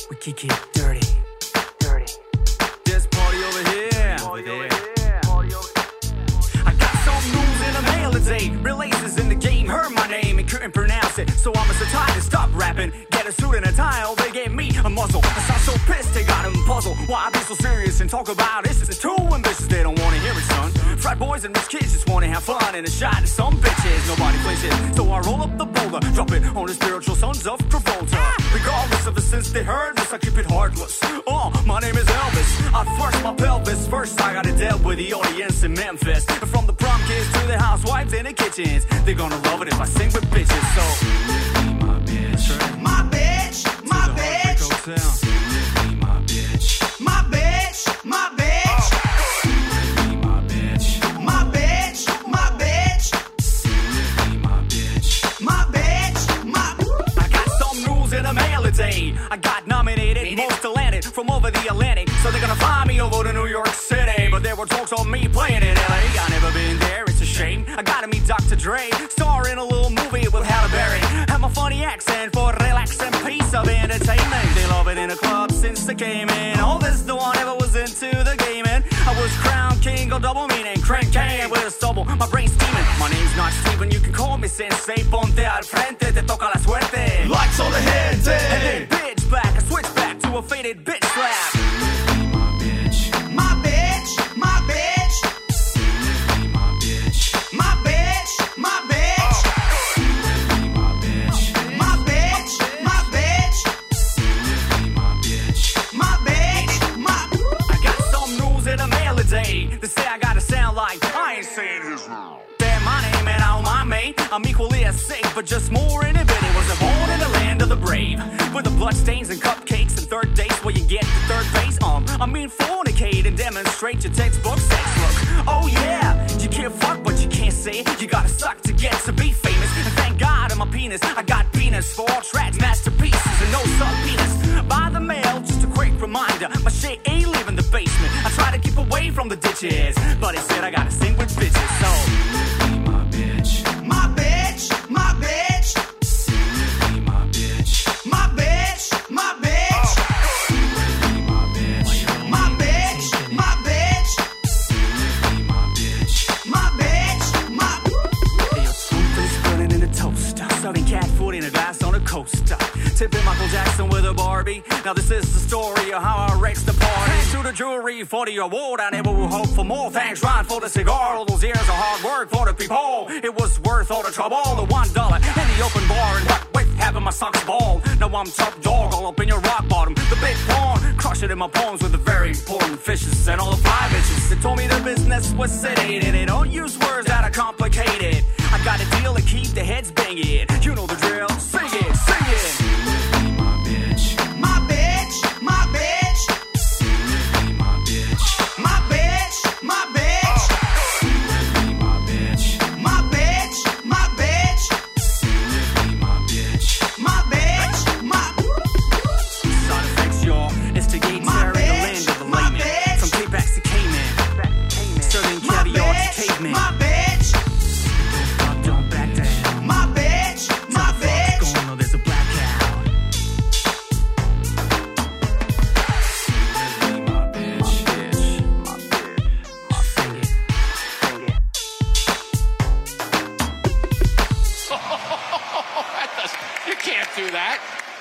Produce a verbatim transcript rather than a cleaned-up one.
We kick it dirty, dirty. This party over here, over there. I got some news in the mail today. Real aces in the game heard my name and couldn't pronounce it, so I'm so tired to stop rapping. Get a suit and a tie, oh, they gave me a muzzle. I sound so pissed, they got him puzzled. Why I be so serious and talk about this? It's too ambitious, they don't wanna hear it, son. Frat boys and rich kids just wanna have fun and a shot at some bitches. Nobody plays it, so I roll up the boulder, drop it on the spiritual sons of Travolta. Regardless of the sense they heard this, I keep it heartless. Oh, my name is Elvis. I first my pelvis. First I gotta deal with the audience in Memphis. And from the prom kids to the housewives in the kitchens, they're gonna love it if I sing with bitches. So, my bitch, my bitch, my bitch, my bitch, my bitch, my bitch, my bitch, my bitch, my bitch, my bitch, my bitch, my. I got some news in the mail today. I got nominated most Atlantic from over the Atlantic, so they're gonna fly me over to New York City. But there were talks on me playing in L A. I never been there, it's a shame. I gotta meet Doctor Dre, star in a little movie with Halle Berry. Have my funny accent for relax and peace of entertainment. They love it in the club since they came in. All this though I never was into the gaming. I was crown king of double meaning, crank can with a stubble. My brain's steaming. My name's not Steven, you can call me Sensei. Ponte al frente, te toca la suerte. Lights on the head, And then bitch back, I switch back to a faded bitch slap. My bitch, my bitch, my bitch, my bitch, my bitch, my bitch, my bitch, my bitch, my bitch, my bitch. my bitch, my. I got some news in the mail today. They say I gotta sound like I ain't saying his name. They're my name and I don't mind me. I'm equally as sick, but just more inhibited. Was born in the land of the brave, with the bloodstains and cupcakes and third dates where you get the third base. Um, I mean fornicate and demonstrate your textbook sex look. Oh yeah, you can't fuck but you can't say it. You gotta suck to get to be famous. And thank God I'm a penis. I got penis for all tracks, masterpieces and no sub-penis. By the mail, just a quick reminder, my shit ain't leaving the basement. I try to keep away from the ditches, but it said I gotta sing with bitches. So, my bitch, My bitch, my bitch, my bitch, my bitch, my bitch, my bitch, my bitch, my bitch, my bitch. my bitch, my. Hey, yo, something's burning in the toaster. Serving cat food in a glass on a coaster. Tipping Michael Jackson with a Barbie. Now this is the story of how I wrecked the party. Thanks to the jury for the award. I never will hope for more. Thanks, Ryan, for the cigar. All those years of hard work for the people. It was worth all the trouble. The one dollar in the open bar. And what with having my socks ball. Now I'm top dog all up in your rock bottom. The big pawn. Crush it in my poems with the very important fishes. And all the five bitches. They told me the business was sedated. They don't use words that are complicated. I got a deal to keep the heads banging. You know the drill. Sing it, sing it. My bitch, My bitch, my bitch, my bitch, my bitch, my bitch, my bitch, my bitch, my bitch, my bitch. my bitch, my. Side effects, y'all. Instigate terror in the land of the My layman. bitch. From K-Pax to Cayman. Serving My caviar to bitch, cavemen. my bitch, Don't, don't back down. my bitch, my Tell the fuck bitch. what's going on, there's a blackout. My bitch, my bitch, my sing it, sing it. That does- you can't do that.